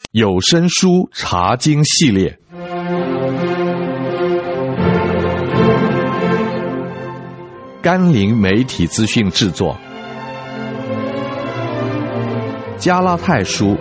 有声书查经系列，甘霖媒体资讯制作，加拉太书，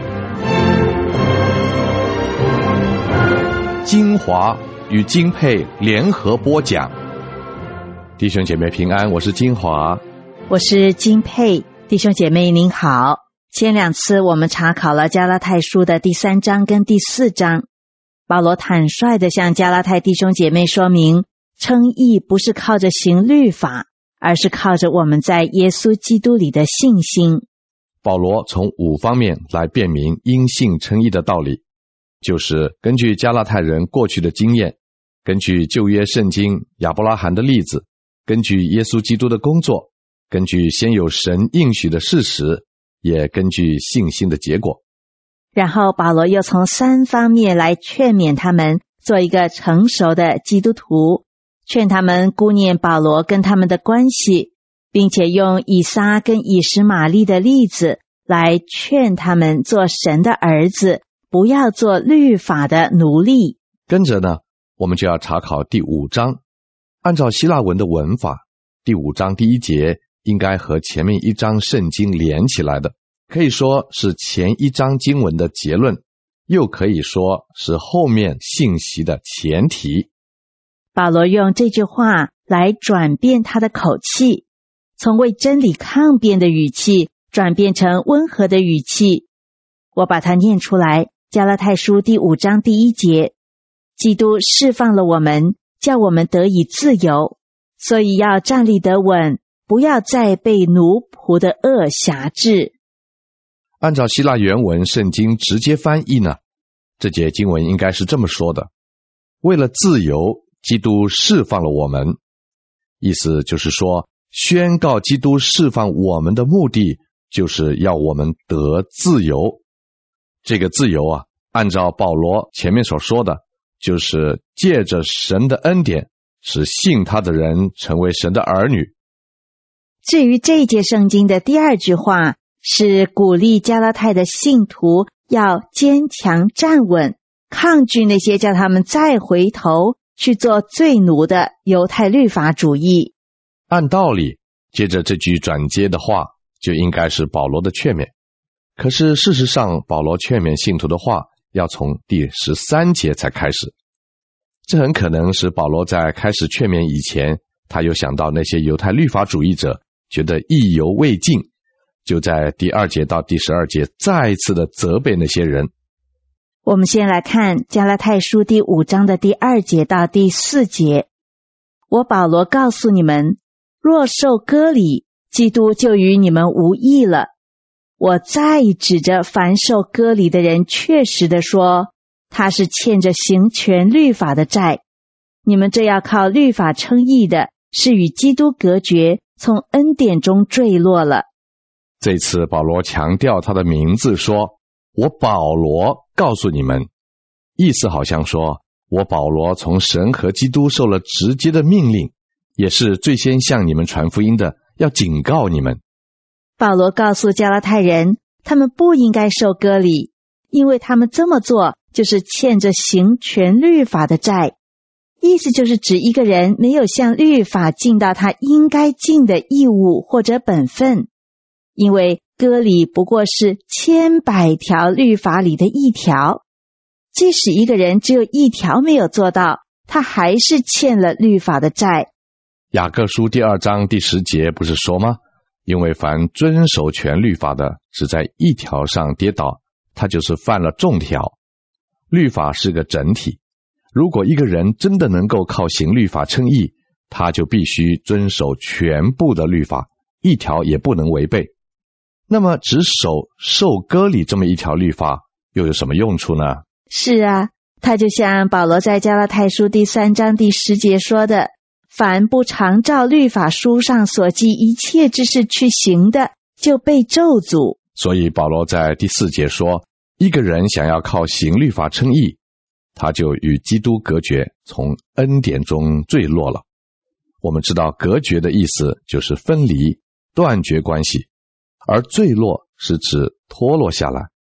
精华与金佩联合播讲。弟兄姐妹平安，我是金华， 我是金佩。弟兄姐妹您好，前两次我们查考了加拉太书的第3章跟第4章，保罗坦率地向加拉太弟兄姐妹说明，称义不是靠着行律法，而是靠着我们在耶稣基督里的信心。 保罗从5方面来辨明因信称义的道理，就是根据加拉太人过去的经验，根据旧约圣经亚伯拉罕的例子，根据耶稣基督的工作，根据先有神应许的事实，也根据信心的结果。 然后保罗又从3方面来劝勉他们做一个成熟的基督徒，劝他们顾念保罗跟他们的关系，并且用以撒跟以实玛利的例子来劝他们做神的儿子，不要做律法的奴隶。 跟着呢，我们就要查考第5章。按照希腊文的文法，第5章第1节应该和前面1章圣经连起来的，可以说是前1章经文的结论，又可以说是后面信息的前提。 保罗用这句话来转变他的口气，从为真理抗辩的语气转变成温和的语气。我把它念出来，加拉太书第5章第1节，基督释放了我们，叫我们得以自由，所以要站立得稳，不要再被奴仆的恶辖制。 按照希腊原文圣经直接翻译呢，这节经文应该是这么说的：为了自由，基督释放了我们。意思就是说，宣告基督释放我们的目的，就是要我们得自由。这个自由啊，按照保罗前面所说的，就是借着神的恩典，使信他的人成为神的儿女。 至于这一节圣经的第2句话，是鼓励加拉太的信徒要坚强站稳，抗拒那些叫他们再回头去做罪奴的犹太律法主义。 按道理，接着这句转接的话就应该是保罗的劝勉，可是事实上保罗劝勉信徒的话要从第13节才开始。这很可能是保罗在开始劝勉以前，他有想到那些犹太律法主义者觉得意犹未尽，就在第2节到第12节再一次的责备那些人。 我们先来看加拉太书第5章的第2节到第4节。我保罗告诉你们，若受割礼，基督就与你们无益了。我再指着凡受割礼的人确实的说，他是欠着行全律法的债。你们这要靠律法称义的，是与基督隔绝，从恩典中坠落了。 这次保罗强调他的名字，说我保罗告诉你们，意思好像说我保罗从神和基督受了直接的命令，也是最先向你们传福音的，要警告你们。 保罗告诉加拉太人，他们不应该受割礼，因为他们这么做就是欠着行全律法的债。意思就是指一个人没有向律法尽到他应该尽的义务或者本分，因为割礼不过是千百条律法里的一条，即使一个人只有1条没有做到，他还是欠了律法的债。 雅各书第2章第10节不是说吗？因为凡遵守全律法的，只在1条上跌倒，他就是犯了众条。律法是个整体，如果一个人真的能够靠行律法称义，他就必须遵守全部的律法，1条也不能违背。那么只守受割礼这么1条律法又有什么用处呢？ 是啊，他就像保罗在加拉太书第3章第10节说的，凡不常照律法书上所记一切之事去行的，就被咒诅。 所以保罗在第4节说，一个人想要靠行律法称义，他就与基督隔绝，从恩典中坠落了。我们知道隔绝的意思就是分离、断绝关系，而坠落是指脱落下来。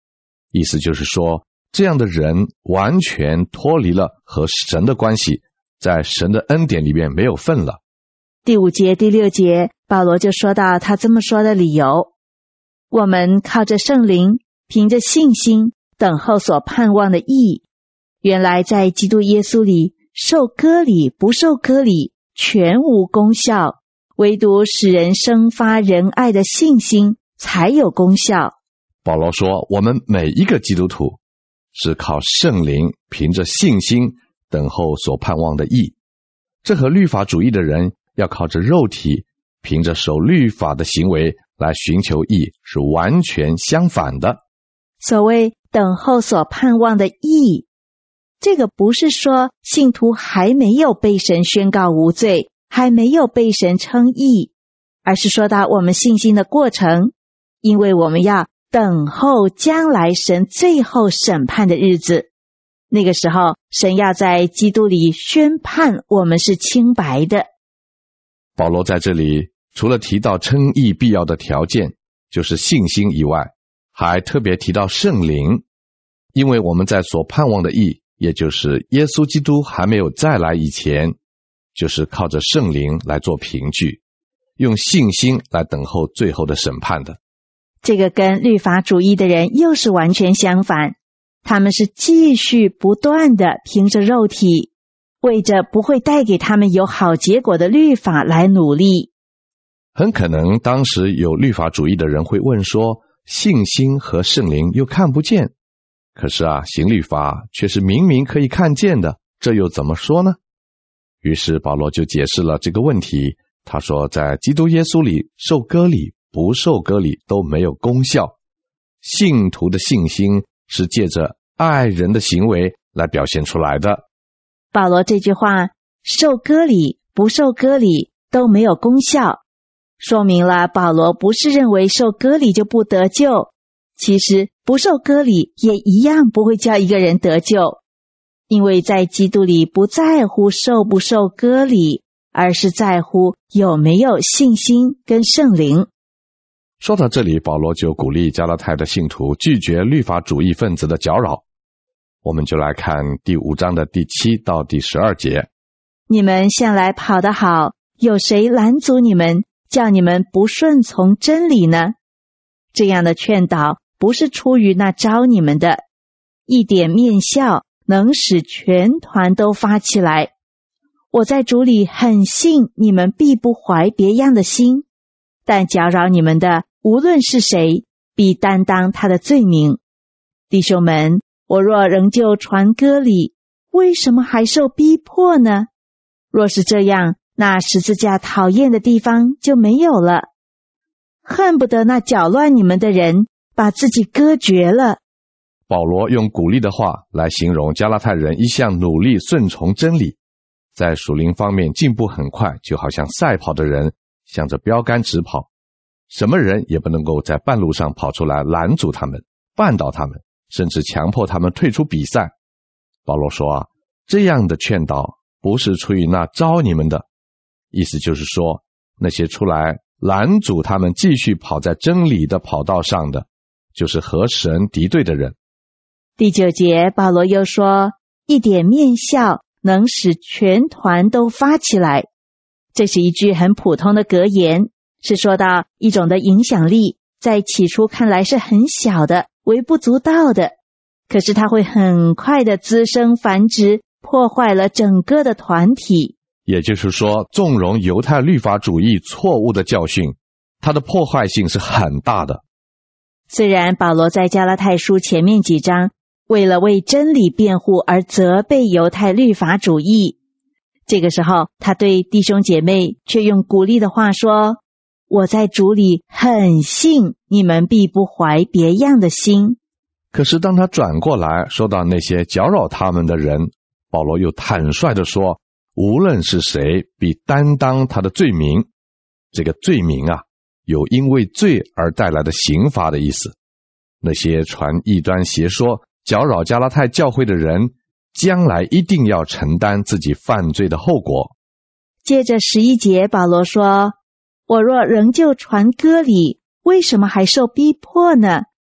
意思就是说，这样的人完全脱离了和神的关系，在神的恩典里面没有份了。 第5节、第6节，保罗就说到他这么说的理由：我们靠着圣灵，凭着信心等候所盼望的义。原来在基督耶稣里，受割礼不受割礼全无功效，唯独使人生发仁爱的信心才有功效。 保罗说，我们每一个基督徒是靠圣灵，凭着信心等候所盼望的义。这和律法主义的人要靠着肉体，凭着守律法的行为来寻求义是完全相反的。 所谓等候所盼望的义，这个不是说信徒还没有被神宣告无罪，还没有被神称义，而是说到我们信心的过程，因为我们要等候将来神最后审判的日子。那个时候，神要在基督里宣判我们是清白的。 保罗在这里除了提到称义必要的条件，就是信心以外，还特别提到圣灵，因为我们在所盼望的义，也就是耶稣基督还没有再来以前，就是靠着圣灵来做凭据，用信心来等候最后的审判的。 这个跟律法主义的人又是完全相反，他们是继续不断的凭着肉体，为着不会带给他们有好结果的律法来努力。 很可能当时有律法主义的人会问说，信心和圣灵又看不见，可是行律法却是明明可以看见的，这又怎么说呢？于是保罗就解释了这个问题，他说在基督耶稣里受割礼不受割礼都没有功效，信徒的信心是借着爱人的行为来表现出来的。 保罗这句话，受割礼不受割礼都没有功效，说明了保罗不是认为受割礼就不得救，其实不受割礼也一样不会叫一个人得救，因为在基督里不在乎受不受割礼，而是在乎有没有信心跟圣灵。 说到这里，保罗就鼓励加拉太的信徒拒绝律法主义分子的搅扰。我们就来看第5章的第7到第12节。 你们向来跑得好，有谁拦阻你们，叫你们不顺从真理呢？这样的劝导不是出于那招你们的，一点面笑能使全团都发起来。我在主里很信你们必不怀别样的心，但搅扰你们的无论是谁，必担当他的罪名。弟兄们，我若仍旧传割礼，为什么还受逼迫呢？若是这样，那十字架讨厌的地方就没有了。恨不得那搅乱你们的人把自己割绝了。 保罗用鼓励的话来形容加拉太人一向努力顺从真理，在属灵方面进步很快，就好像赛跑的人向着标杆直跑，什么人也不能够在半路上跑出来拦阻他们，绊倒他们，甚至强迫他们退出比赛。保罗说这样的劝导不是出于那招你们的，意思就是说，那些出来拦阻他们继续跑在真理的跑道上的，就是和神敌对的人。 第9节，保罗又说，一点面笑能使全团都发起来。这是一句很普通的格言，是说到一种的影响力，在起初看来是很小的，微不足道的，可是它会很快的滋生繁殖，破坏了整个的团体。 也就是说，纵容犹太律法主义错误的教训，它的破坏性是很大的。 虽然保罗在加拉太书前面几章为了为真理辩护而责备犹太律法主义，这个时候他对弟兄姐妹却用鼓励的话说，我在主里很信你们必不怀别样的心。 可是当他转过来说到那些搅扰他们的人，保罗又坦率地说，无论是谁必担当他的罪名。这个罪名有因为罪而带来的刑罚的意思。那些传异端邪说搅扰加拉太教会的人，将来一定要承担自己犯罪的后果。 接着11节，保罗说，我若仍旧传割礼，为什么还受逼迫呢？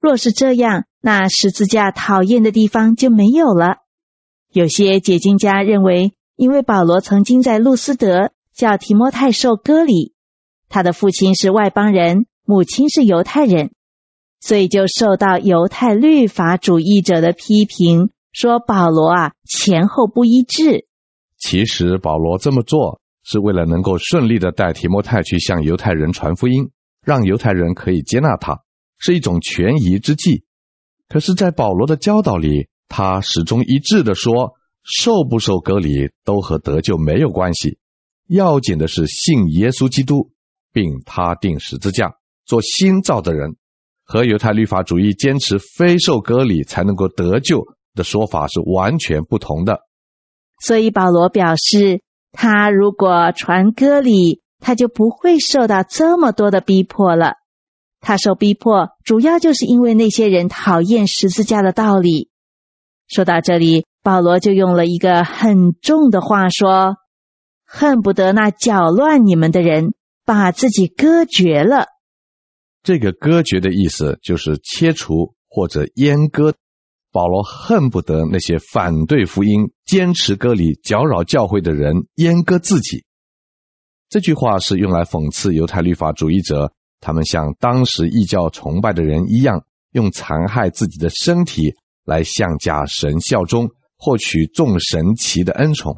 若是这样，那十字架讨厌的地方就没有了。有些解经家认为，因为保罗曾经在路斯德叫提摩太受割礼，他的父亲是外邦人，母亲是犹太人，所以就受到犹太律法主义者的批评，说保罗前后不一致。 其实保罗这么做是为了能够顺利地带提摩太去向犹太人传福音，让犹太人可以接纳他，是一种权宜之计。可是在保罗的教导里，他始终一致地说，受不受割礼都和得救没有关系，要紧的是信耶稣基督，并他定十字架，做新造的人，和犹太律法主义坚持非受割礼才能够得救的说法是完全不同的。 所以保罗表示，他如果传割礼，他就不会受到这么多的逼迫了。他受逼迫主要就是因为那些人讨厌十字架的道理。说到这里，保罗就用了一个很重的话说，恨不得那搅乱你们的人把自己割绝了。 这个割绝的意思就是切除或者阉割。保罗恨不得那些反对福音、坚持割礼、搅扰教会的人阉割自己。这句话是用来讽刺犹太律法主义者，他们像当时异教崇拜的人一样，用残害自己的身体来向假神效忠，获取众神奇的恩宠。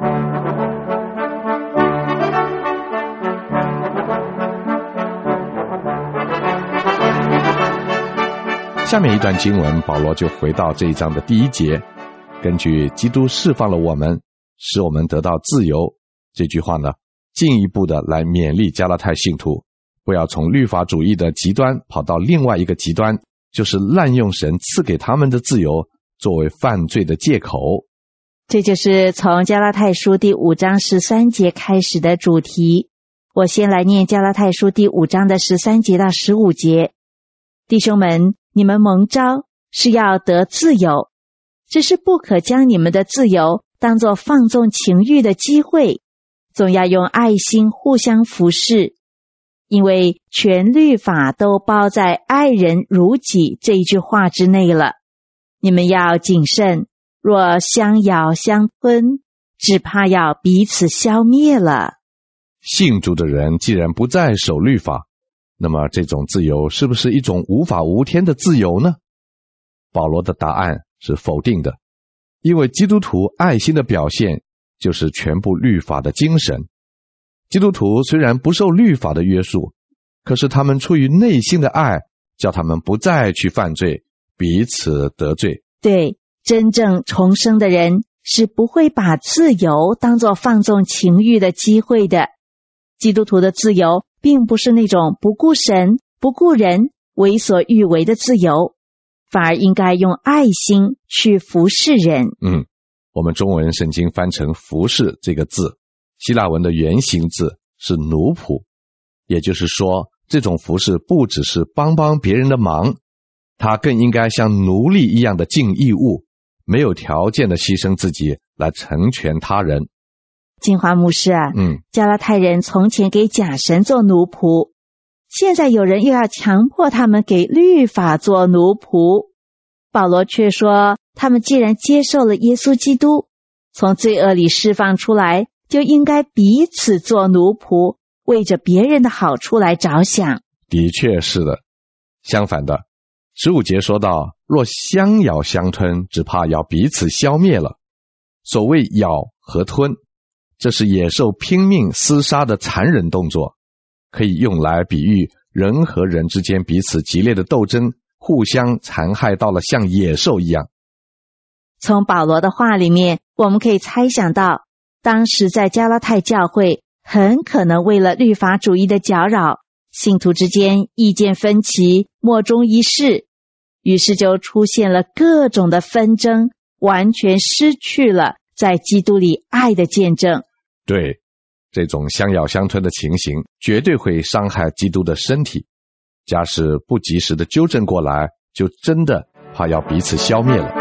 下面一段经文，保罗就回到这一章的第1节，根据基督释放了我们，使我们得到自由，这句话呢，进一步的来勉励加拉太信徒，不要从律法主义的极端跑到另外一个极端，就是滥用神赐给他们的自由作为犯罪的借口。 这就是从加拉太书第5章13节开始的主题。我先来念加拉太书第5章的13节到15节。弟兄们，你们蒙召是要得自由，只是不可将你们的自由当作放纵情欲的机会，总要用爱心互相服侍，因为全律法都包在爱人如己这一句话之内了。你们要谨慎，若相咬相吞，只怕要彼此消灭了。 信主的人既然不再守律法，那么这种自由是不是一种无法无天的自由呢？保罗的答案是否定的，因为基督徒爱心的表现就是全部律法的精神。基督徒虽然不受律法的约束，可是他们出于内心的爱，叫他们不再去犯罪，彼此得罪。 对，真正重生的人是不会把自由当作放纵情欲的机会的。基督徒的自由并不是那种不顾神、不顾人、为所欲为的自由，反而应该用爱心去服侍人。 我们中文圣经翻成服侍这个字，希腊文的原型字是奴仆，也就是说，这种服侍不只是帮别人的忙，他更应该像奴隶一样的尽义务，没有条件的牺牲自己来成全他人。 金华牧师加拉太人从前给假神做奴仆，现在有人又要强迫他们给律法做奴仆。保罗却说，他们既然接受了耶稣基督，从罪恶里释放出来，就应该彼此做奴仆，为着别人的好处来着想。 的确是的。相反的，15节说到，若相咬相吞，只怕要彼此消灭了。所谓咬和吞，这是野兽拼命厮杀的残忍动作，可以用来比喻人和人之间彼此激烈的斗争，互相残害到了像野兽一样。 从保罗的话里面，我们可以猜想到，当时在加拉太教会很可能为了律法主义的搅扰，信徒之间意见分歧，莫衷一是，于是就出现了各种的纷争，完全失去了在基督里爱的见证。 对，这种相咬相吞的情形绝对会伤害基督的身体，假使不及时的纠正过来，就真的怕要彼此消灭了。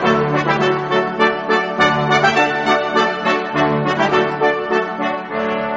基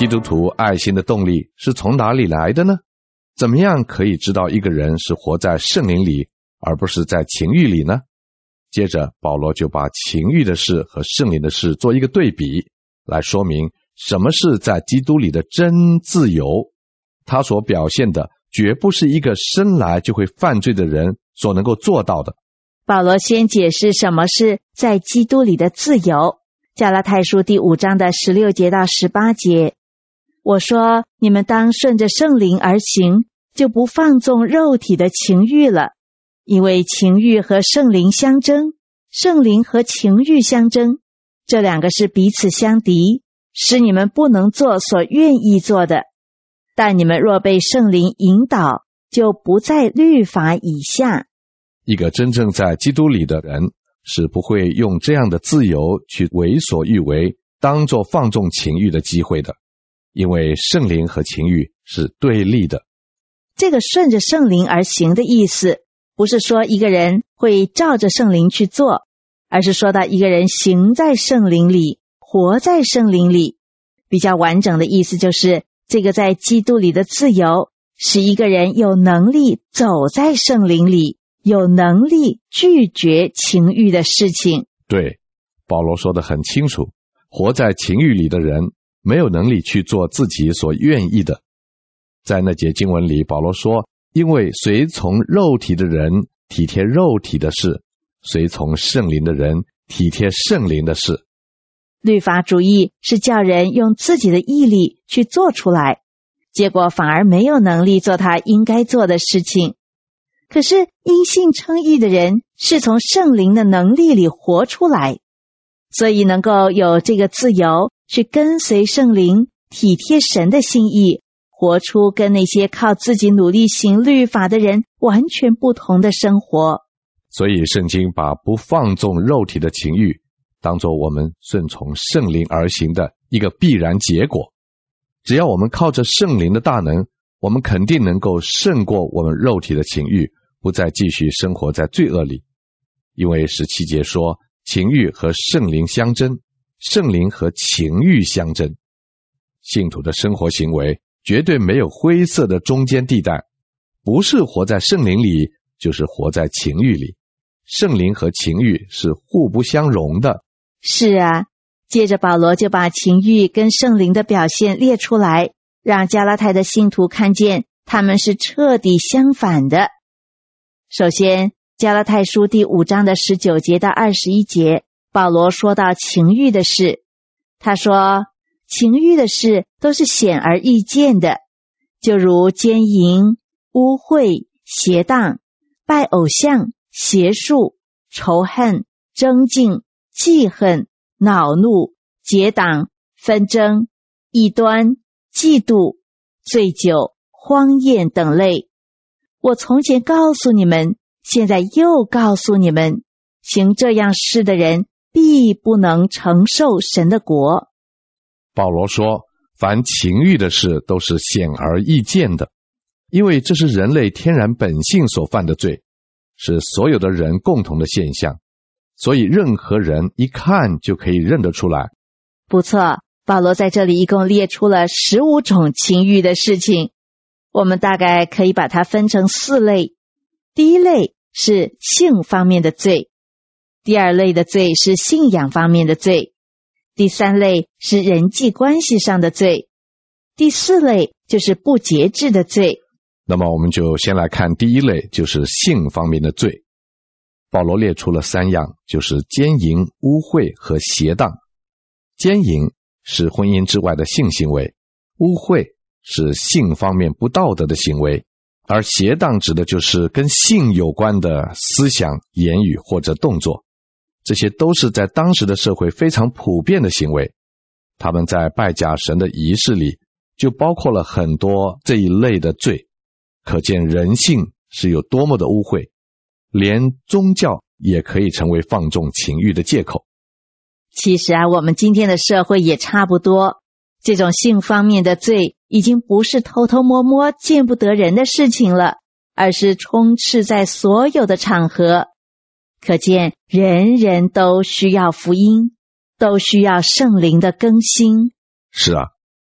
基督徒爱心的动力是从哪里来的呢？怎么样可以知道一个人是活在圣灵里，而不是在情欲里呢？接着保罗就把情欲的事和圣灵的事做一个对比，来说明什么是在基督里的真自由。他所表现的绝不是一个生来就会犯罪的人所能够做到的。 保罗先解释什么是在基督里的自由。加拉太书第5章的16节到18节，我说你们当顺着圣灵而行，就不放纵肉体的情欲了，因为情欲和圣灵相争，圣灵和情欲相争，这两个是彼此相敌，使你们不能做所愿意做的。但你们若被圣灵引导，就不在律法以下。 一个真正在基督里的人是不会用这样的自由去为所欲为，当作放纵情欲的机会的，因为圣灵和情欲是对立的。 这个顺着圣灵而行的意思，不是说一个人会照着圣灵去做，而是说到一个人行在圣灵里，活在圣灵里。比较完整的意思就是，这个在基督里的自由，使一个人有能力走在圣灵里，有能力拒绝情欲的事情。 对，保罗说得很清楚，活在情欲里的人没有能力去做自己所愿意的。在那节经文里，保罗说，因为随从肉体的人体贴肉体的事，随从圣灵的人体贴圣灵的事。 律法主义是叫人用自己的毅力去做出来，结果反而没有能力做他应该做的事情。可是因信称义的人是从圣灵的能力里活出来，所以能够有这个自由去跟随圣灵，体贴神的心意，活出跟那些靠自己努力行律法的人完全不同的生活。 所以圣经把不放纵肉体的情欲当作我们顺从圣灵而行的一个必然结果。只要我们靠着圣灵的大能，我们肯定能够胜过我们肉体的情欲，不再继续生活在罪恶里。因为17节说，情欲和圣灵相争，圣灵和情欲相争。信徒的生活行为绝对没有灰色的中间地带，不是活在圣灵里，就是活在情欲里。圣灵和情欲是互不相容的。 是啊，接着保罗就把情欲跟圣灵的表现列出来，让加拉太的信徒看见他们是彻底相反的。首先，加拉太书第5章的19节到21节，保罗说到情欲的事。他说，情欲的事都是显而易见的，就如奸淫、污秽、邪荡、拜偶像、邪术、仇恨、争竞、记恨、恼怒、结党、纷争、异端、嫉妒、醉酒、荒宴等类。我从前告诉你们，现在又告诉你们，行这样事的人必不能承受神的国。 保罗说，凡情欲的事都是显而易见的，因为这是人类天然本性所犯的罪，是所有的人共同的现象，所以任何人一看就可以认得出来。 不错，保罗在这里一共列出了15种情欲的事情，我们大概可以把它分成4类。第一类是性方面的罪，第二类的罪是信仰方面的罪，第3类是人际关系上的罪，第4类就是不节制的罪。 那么我们就先来看第一类，就是性方面的罪。保罗列出了3样，就是奸淫、污秽和邪荡。奸淫是婚姻之外的性行为，污秽是性方面不道德的行为，而邪荡指的就是跟性有关的思想、言语或者动作。这些都是在当时的社会非常普遍的行为，他们在拜假神的仪式里就包括了很多这一类的罪，可见人性是有多么的污秽，连宗教也可以成为放纵情欲的借口。 其实啊，我们今天的社会也差不多，这种性方面的罪已经不是偷偷摸摸见不得人的事情了，而是充斥在所有的场合。可见人人都需要福音，都需要圣灵的更新。 是啊，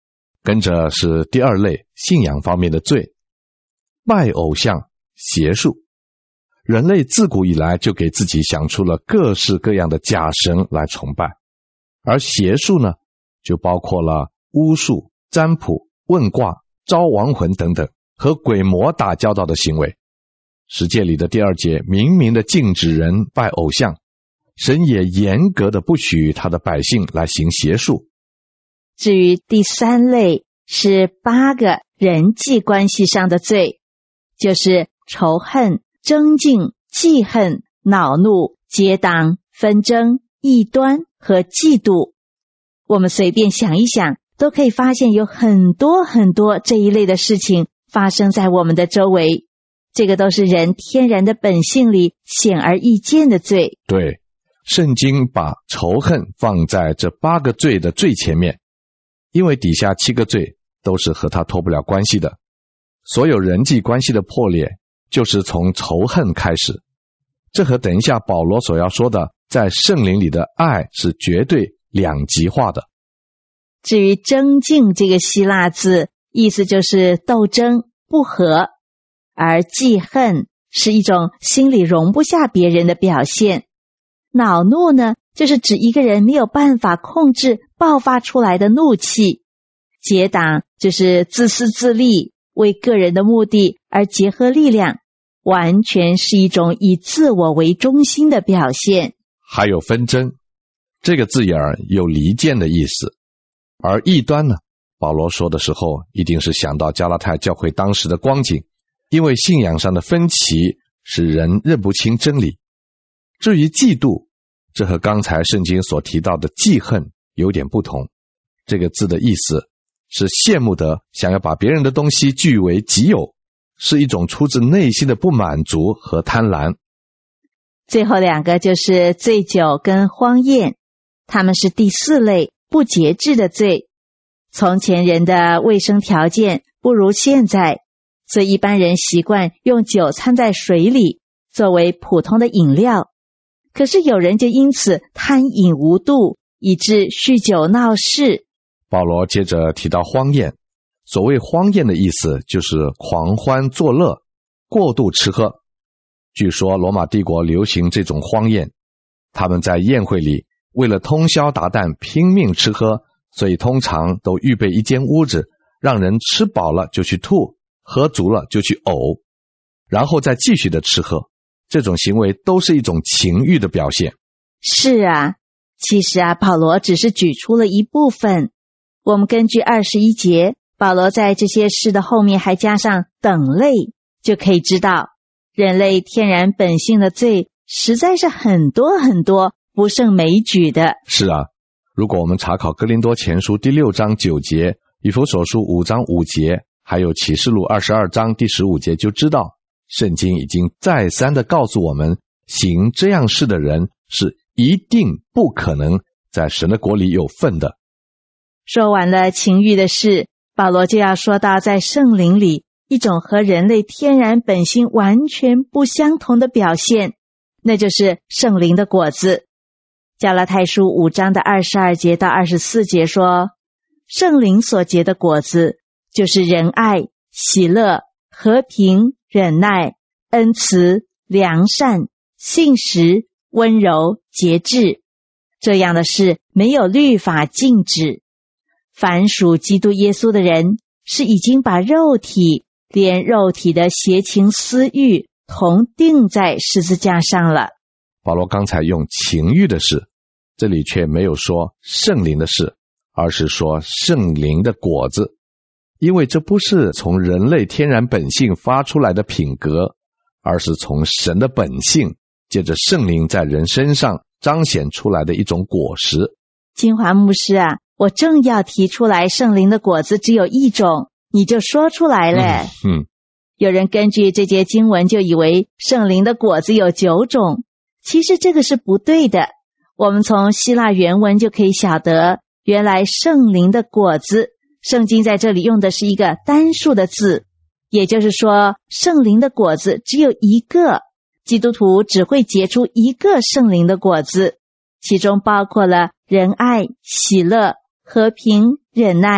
跟着是第二类信仰方面的罪，拜偶像、邪术。人类自古以来就给自己想出了各式各样的假神来崇拜，而邪术呢，就包括了巫术、占卜、问卦、招亡魂等等，和鬼魔打交道的行为。十诫里的第二节明明的禁止人拜偶像，神也严格的不许他的百姓来行邪术。 至于第三类是8个人际关系上的罪，就是仇恨、争竞、记恨、恼怒、结党、纷争、异端和嫉妒。我们随便想一想，都可以发现有很多很多这一类的事情发生在我们的周围。这个都是人天然的本性里显而易见的罪。 对，圣经把仇恨放在这8个罪的最前面，因为底下7个罪都是和他脱不了关系的。所有人际关系的破裂就是从仇恨开始，这和等一下保罗所要说的在圣灵里的爱是绝对两极化的。 至于争竞这个希腊字，意思就是斗争、不和，而记恨是一种心里容不下别人的表现。恼怒呢，就是指一个人没有办法控制爆发出来的怒气。结党就是自私自利，为个人的目的而结合力量，完全是一种以自我为中心的表现。 还有纷争，这个字眼儿有离间的意思。而异端呢，保罗说的时候一定是想到加拉太教会当时的光景，因为信仰上的分歧使人认不清真理。至于嫉妒，这和刚才圣经所提到的记恨有点不同。这个字的意思是羡慕的想要把别人的东西据为己有，是一种出自内心的不满足和贪婪。 最后2个就是醉酒跟荒宴，他们是第4类不节制的罪。从前人的卫生条件不如现在，所以一般人习惯用酒掺在水里作为普通的饮料。可是有人就因此贪饮无度，以致酗酒闹事。 保罗接着提到荒宴，所谓荒宴的意思就是狂欢作乐，过度吃喝。据说罗马帝国流行这种荒宴，他们在宴会里为了通宵达旦拼命吃喝，所以通常都预备一间屋子，让人吃饱了就去吐，喝足了就去呕，然后再继续的吃喝。这种行为都是一种情欲的表现。 是啊，其实保罗只是举出了一部分。我们根据21节，保罗在这些事的后面还加上等类，就可以知道人类天然本性的罪实在是很多很多，不胜枚举的。 是啊，如果我们查考哥林多前书第6章9节，以弗所书5章5节，还有启示录22章第15节，就知道圣经已经再三的告诉我们，行这样事的人是一定不可能在神的国里有份的。 说完了情欲的事，保罗就要说到在圣灵里一种和人类天然本性完全不相同的表现，那就是圣灵的果子。加拉太书5章的22节到24节说，圣灵所结的果子就是仁爱、喜乐、和平、忍耐、恩慈、良善、信实、温柔、节制。这样的事没有律法禁止。凡属基督耶稣的人，是已经把肉体连肉体的邪情私欲同钉在十字架上了。 保罗刚才用情欲的事，这里却没有说圣灵的事，而是说圣灵的果子，因为这不是从人类天然本性发出来的品格，而是从神的本性借着圣灵在人身上彰显出来的一种果实。 金华牧师啊，我正要提出来圣灵的果子只有一种，你就说出来了。有人根据这节经文就以为圣灵的果子有9种，其实这个是不对的。我们从希腊原文就可以晓得，原来圣灵的果子，圣经在这里用的是一个单数的字，也就是说圣灵的果子只有一个，基督徒只会结出一个圣灵的果子，其中包括了仁爱、喜乐、和平、忍耐、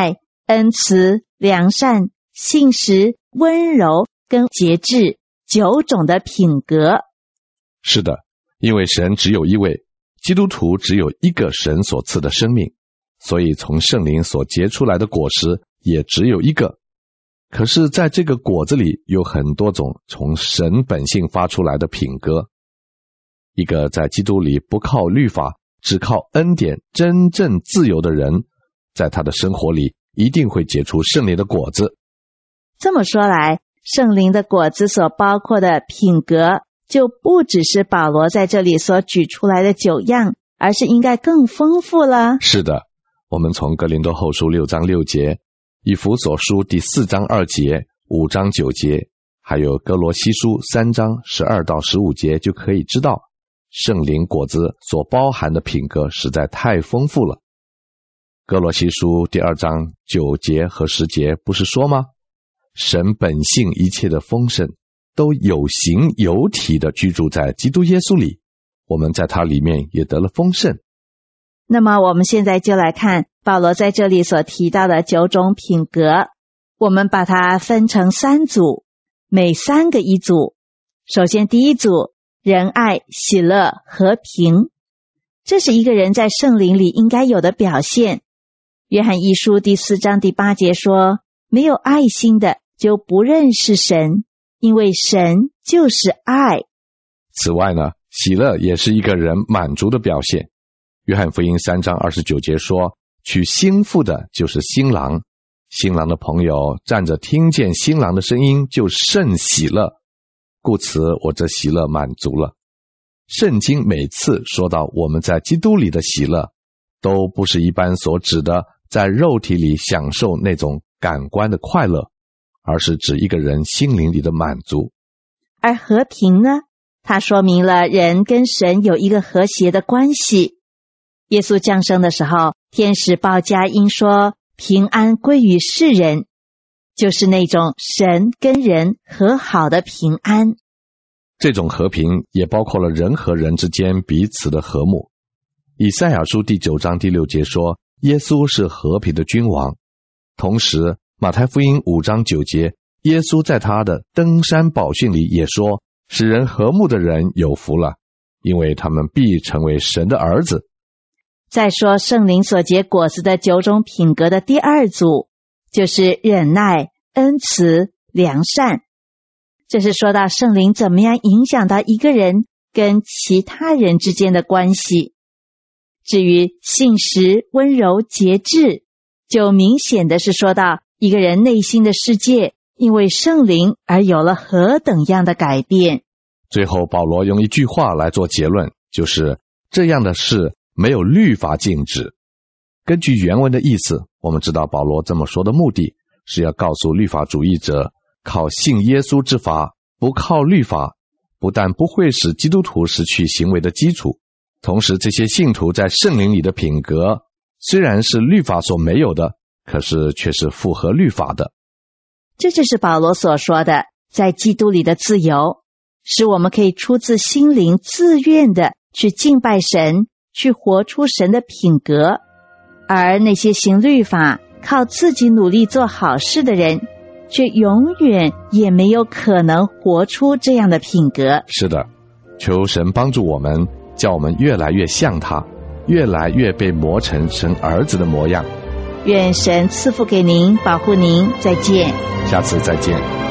恩慈、良善、信实、温柔跟节制9种的品格。 是的，因为神只有一位，基督徒只有一个神所赐的生命，所以从圣灵所结出来的果实也只有一个。可是在这个果子里有很多种从神本性发出来的品格。一个在基督里不靠律法，只靠恩典真正自由的人，在他的生活里一定会结出圣灵的果子。 这么说来，圣灵的果子所包括的品格就不只是保罗在这里所举出来的9样，而是应该更丰富了。 是的，我们从哥林多后书6章6节，以弗所书第4章2节、5章9节，还有哥罗西书3章12到15节就可以知道，圣灵果子所包含的品格实在太丰富了。哥罗西书第2章9节和10节不是说吗？神本性一切的丰盛都有形有体的居住在基督耶稣里，我们在他里面也得了丰盛。 那么我们现在就来看保罗在这里所提到的9种品格，我们把它分成3组，每3个一组。首先第一组，仁爱、喜乐、和平，这是一个人在圣灵里应该有的表现。约翰一书第4章第8节说，没有爱心的就不认识神，因为神就是爱。 此外呢，喜乐也是一个人满足的表现。约翰福音3章29节说，娶新妇的就是新郎，新郎的朋友站着听见新郎的声音就甚喜乐，故此我这喜乐满足了。圣经每次说到我们在基督里的喜乐，都不是一般所指的在肉体里享受那种感官的快乐，而是指一个人心灵里的满足。 而和平呢，它说明了人跟神有一个和谐的关系。耶稣降生的时候，天使报佳音说，平安归于世人，就是那种神跟人和好的平安。 这种和平也包括了人和人之间彼此的和睦。以赛亚书第9章第6节说，耶稣是和平的君王。同时马太福音5章9节，耶稣在他的登山宝训里也说，使人和睦的人有福了，因为他们必成为神的儿子。 再说圣灵所结果子的9种品格的第2组，就是忍耐、恩慈、良善。这是说到圣灵怎么样影响到一个人跟其他人之间的关系。至于信实、温柔、节制，就明显的是说到一个人内心的世界因为圣灵而有了何等样的改变。 最后保罗用一句话来做结论，就是这样的事没有律法禁止。根据原文的意思，我们知道保罗这么说的目的是要告诉律法主义者，靠信耶稣之法，不靠律法，不但不会使基督徒失去行为的基础，同时这些信徒在圣灵里的品格虽然是律法所没有的，可是却是符合律法的。 这就是保罗所说的在基督里的自由，使我们可以出自心灵自愿的去敬拜神，去活出神的品格。而那些行律法靠自己努力做好事的人，却永远也没有可能活出这样的品格。 是的，求神帮助我们，叫我们越来越像他，越来越被磨成神儿子的模样。 愿神赐福给您，保护您，再见。 下次再见。